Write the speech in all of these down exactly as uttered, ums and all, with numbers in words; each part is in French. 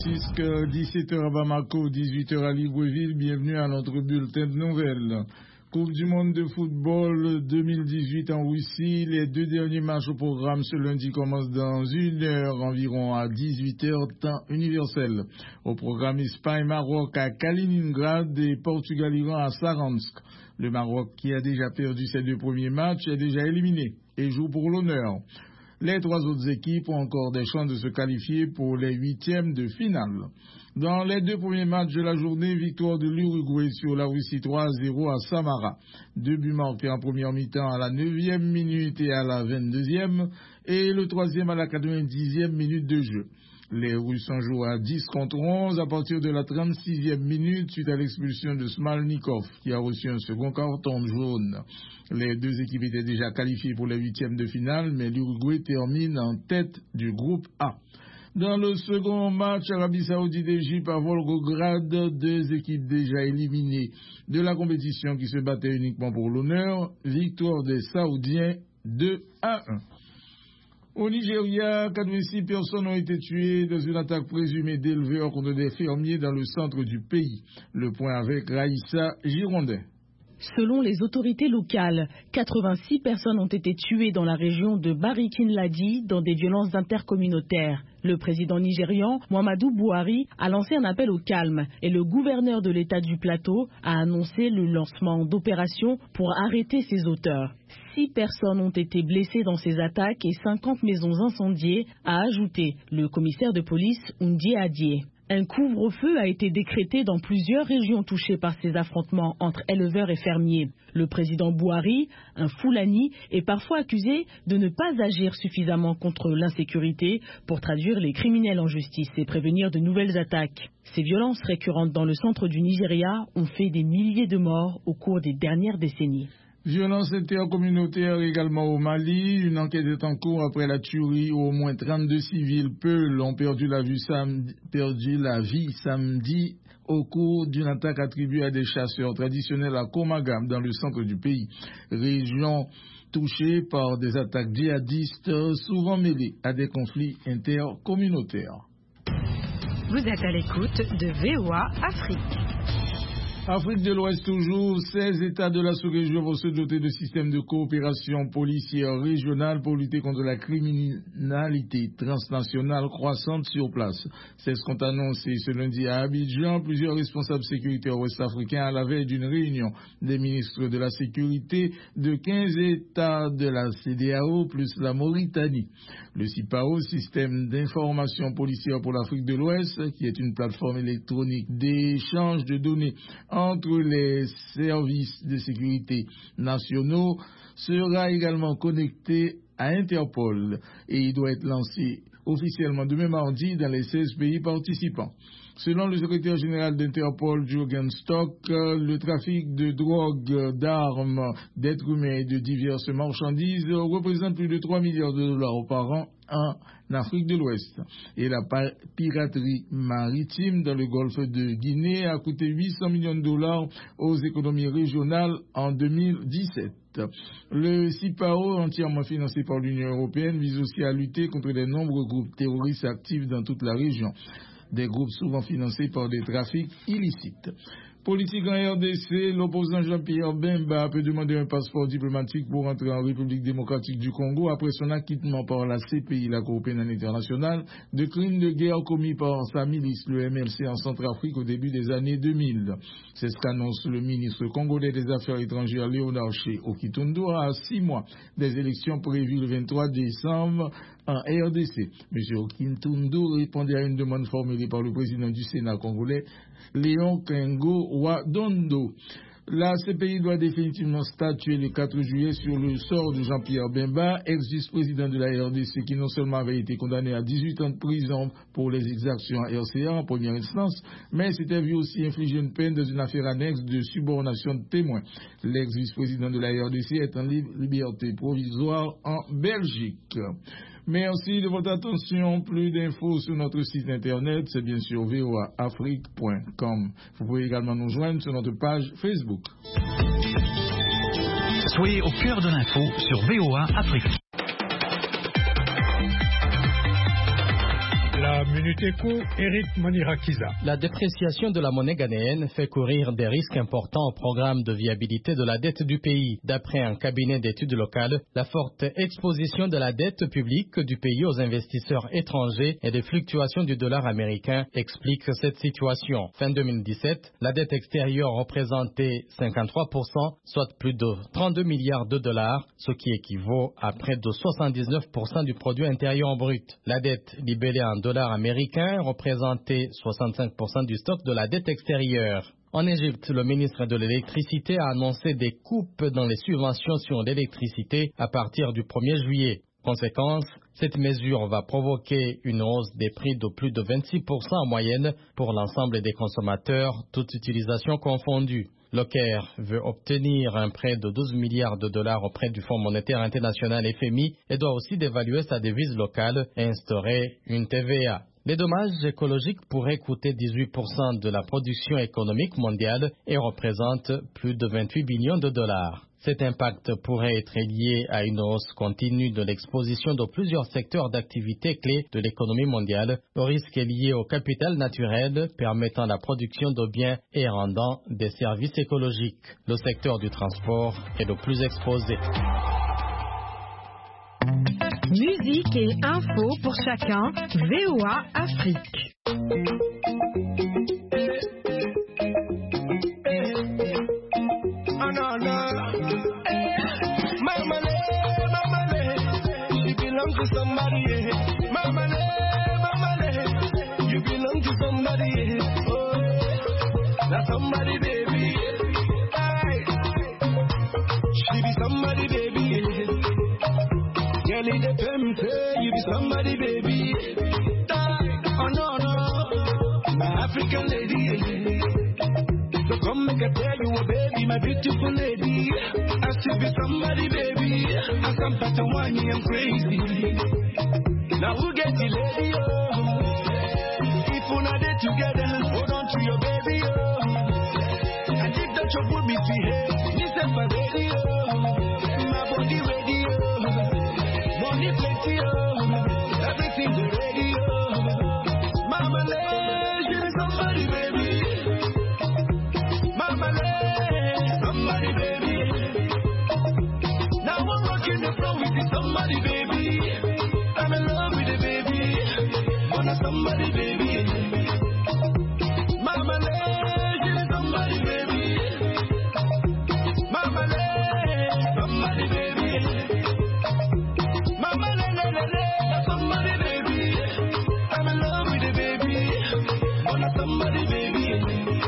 dix-sept heures à Bamako, dix-huit heures à Libreville, bienvenue à notre bulletin de nouvelles. Coupe du monde de football deux mille dix-huit en Russie, les deux derniers matchs au programme ce lundi commencent dans une heure environ à dix-huit heures temps universel. Au programme Espagne-Maroc à Kaliningrad et Portugal-Iran à Saransk. Le Maroc, qui a déjà perdu ses deux premiers matchs, est déjà éliminé et joue pour l'honneur. Les trois autres équipes ont encore des chances de se qualifier pour les huitièmes de finale. Dans les deux premiers matchs de la journée, victoire de l'Uruguay sur la Russie trois à zéro à Samara. Deux buts marqués en première mi-temps à la neuvième minute et à la vingt-deuxième, et le troisième à la quatre-vingt-dixième minute de jeu. Les Russes ont joué à dix contre onze à partir de la trente-sixième minute suite à l'expulsion de Smalnikov qui a reçu un second carton jaune. Les deux équipes étaient déjà qualifiées pour les huitièmes de finale, mais l'Uruguay termine en tête du groupe A. Dans le second match, Arabie Saoudite-Égypte à Volgograd, deux équipes déjà éliminées de la compétition qui se battaient uniquement pour l'honneur. Victoire des Saoudiens deux à un. Au Nigeria, quatre-vingt-six personnes ont été tuées dans une attaque présumée d'éleveurs contre des fermiers dans le centre du pays. Le point avec Raïssa Girondin. Selon les autorités locales, quatre-vingt-six personnes ont été tuées dans la région de Barikin-Ladi dans des violences intercommunautaires. Le président nigérian, Muhammadu Buhari, a lancé un appel au calme et le gouverneur de l'État du Plateau a annoncé le lancement d'opérations pour arrêter ces auteurs. Six personnes ont été blessées dans ces attaques et cinquante maisons incendiées, a ajouté le commissaire de police Undie Adie. Un couvre-feu a été décrété dans plusieurs régions touchées par ces affrontements entre éleveurs et fermiers. Le président Buhari, un Fulani, est parfois accusé de ne pas agir suffisamment contre l'insécurité pour traduire les criminels en justice et prévenir de nouvelles attaques. Ces violences récurrentes dans le centre du Nigeria ont fait des milliers de morts au cours des dernières décennies. Violence intercommunautaire également au Mali. Une enquête est en cours après la tuerie où au moins trente-deux civils Peuls ont perdu la vie samedi, perdu la vie samedi au cours d'une attaque attribuée à des chasseurs traditionnels à Komagam dans le centre du pays. Région touchée par des attaques djihadistes souvent mêlées à des conflits intercommunautaires. Vous êtes à l'écoute de V O A Afrique. Afrique de l'Ouest toujours, seize États de la sous-région vont se doter de systèmes de coopération policière régionale pour lutter contre la criminalité transnationale croissante sur place. C'est ce qu'ont annoncé ce lundi à Abidjan plusieurs responsables sécuritaires ouest-africains à la veille d'une réunion des ministres de la sécurité de quinze États de la C D A O plus la Mauritanie. Le CIPAO, système d'information policière pour l'Afrique de l'Ouest, qui est une plateforme électronique d'échange de données entre les services de sécurité nationaux, sera également connecté à Interpol et il doit être lancé officiellement demain mardi dans les seize pays participants. Selon le secrétaire général d'Interpol, Jürgen Stock, le trafic de drogue, d'armes, d'êtres humains et de diverses marchandises représente plus de trois milliards de dollars par an en Afrique de l'Ouest. Et la piraterie maritime dans le golfe de Guinée a coûté huit cents millions de dollars aux économies régionales en deux mille dix-sept. Le CIPAO, entièrement financé par l'Union européenne, vise aussi à lutter contre les nombreux groupes terroristes actifs dans toute la région. Des groupes souvent financés par des trafics illicites. Politique en R D C, l'opposant Jean-Pierre Bemba peut demander un passeport diplomatique pour entrer en République démocratique du Congo après son acquittement par la C P I, la Cour pénale internationale, de crimes de guerre commis par sa milice, le M L C, en Centrafrique au début des années deux mille. C'est ce qu'annonce le ministre congolais des Affaires étrangères Léonard Ché Okitundu à six mois des élections prévues le vingt-trois décembre en R D C. M. Okitundu répondait à une demande formulée par le président du Sénat congolais, Léon Kengo Wadondo. La C P I doit définitivement statuer le quatre juillet sur le sort de Jean-Pierre Bemba, ex-vice-président de la R D C, qui non seulement avait été condamné à dix-huit ans de prison pour les exactions R C A en première instance, mais s'était vu aussi infliger une peine dans une affaire annexe de subornation de témoins. L'ex-vice-président de la R D C est en liberté provisoire en Belgique. Merci de votre attention. Plus d'infos sur notre site internet, c'est bien sûr v o a afrique point com. Vous pouvez également nous joindre sur notre page Facebook. Soyez au cœur de l'info sur V O A Afrique. La musique Minute Éco, Eric Manirakiza. La dépréciation de la monnaie ghanéenne fait courir des risques importants au programme de viabilité de la dette du pays. D'après un cabinet d'études locales, la forte exposition de la dette publique du pays aux investisseurs étrangers et des fluctuations du dollar américain explique cette situation. Fin deux mille dix-sept, la dette extérieure représentait cinquante-trois pour cent, soit plus de trente-deux milliards de dollars, ce qui équivaut à près de soixante-dix-neuf pour cent du produit intérieur brut. La dette libellée en dollars américains représentait soixante-cinq pour cent du stock de la dette extérieure. En Égypte, le ministre de l'Électricité a annoncé des coupes dans les subventions sur l'électricité à partir du premier juillet. Conséquence, cette mesure va provoquer une hausse des prix de plus de vingt-six pour cent en moyenne pour l'ensemble des consommateurs, toute utilisation confondue. Le Caire veut obtenir un prêt de douze milliards de dollars auprès du Fonds monétaire international F M I et doit aussi dévaluer sa devise locale et instaurer une T V A. Les dommages écologiques pourraient coûter dix-huit pour cent de la production économique mondiale et représentent plus de vingt-huit billions de dollars. Cet impact pourrait être lié à une hausse continue de l'exposition de plusieurs secteurs d'activité clés de l'économie mondiale. Le risque est lié au capital naturel permettant la production de biens et rendant des services écologiques. Le secteur du transport est le plus exposé. Musique et info pour chacun, V O A Afrique. To somebody, mama, mama, you belong to somebody, oh, that's somebody, baby. Aye. She be somebody, baby. Girl, it depends, you be somebody, baby. Aye. Oh no, no, my African lady. So come make I tell you, oh, baby, my beautiful lady. I should be somebody, baby. I come back to one, I'm crazy. Now who get the lady, oh? If we're not there together, hold on to your baby, oh. And if that your put me to hate, listen for baby, oh. My body ready, oh. Money plenty, oh. Everything ready, oh. Mama, let you be somebody, baby. Mama, let somebody, baby. Now I'm rocking the floor with somebody, baby. I'm in love with the baby. Wanna somebody, baby. Mama, let you somebody, baby. Mama, let somebody, baby. Mama, let, let, let, let somebody, baby. I'm in love with the baby. Wanna somebody, baby.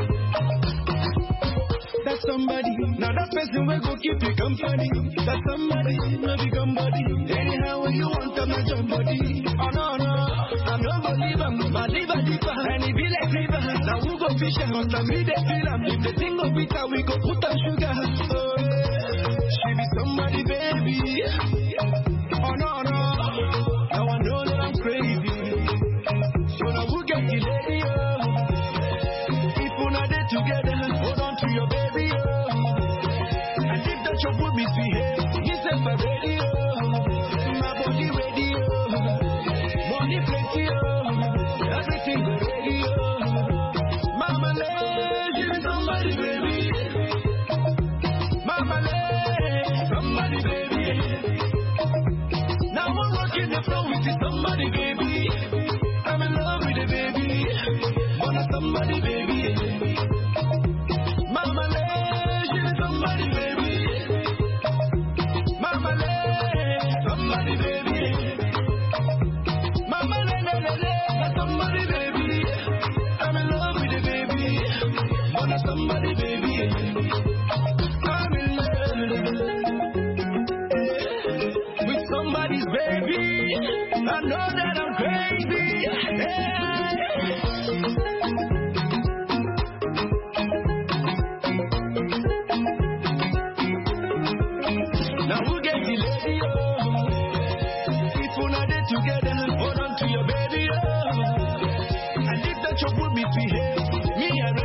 That's somebody. Now that person will go keep you company. That's somebody, no be somebody. Anyhow you want, I'm not somebody. Oh no, no, I'm not gonna leave him. My liver deeper, and it be like river. Now we go fish and hunt and we dey feel him. If the thing go bitter, we go put on sugar. Oh, she be somebody, baby. Oh no, no, now I know that I'm crazy. So now we get the lady, oh. If we're not there together, hold on to your baby, oh. And if that you put me to hate, you say my baby, oh. My body ready, oh. Money plenty, oh. Everything ready, oh. Mama, let you be somebody, baby. Mama, let somebody, baby. Now I'm walking the floor with somebody, baby. I'm in love with the baby. Wanna somebody, baby. Mama, let you be somebody, baby. Mama, let somebody, baby. Mama, let, let, let, let somebody, baby. I'm in love with the baby. Wanna somebody, baby. I'm in love with somebody's baby. I know that I'm crazy. Hey. Now who get the lady, oh? If we're not there together, hold on to your baby, oh. And if that you put me to hate, me and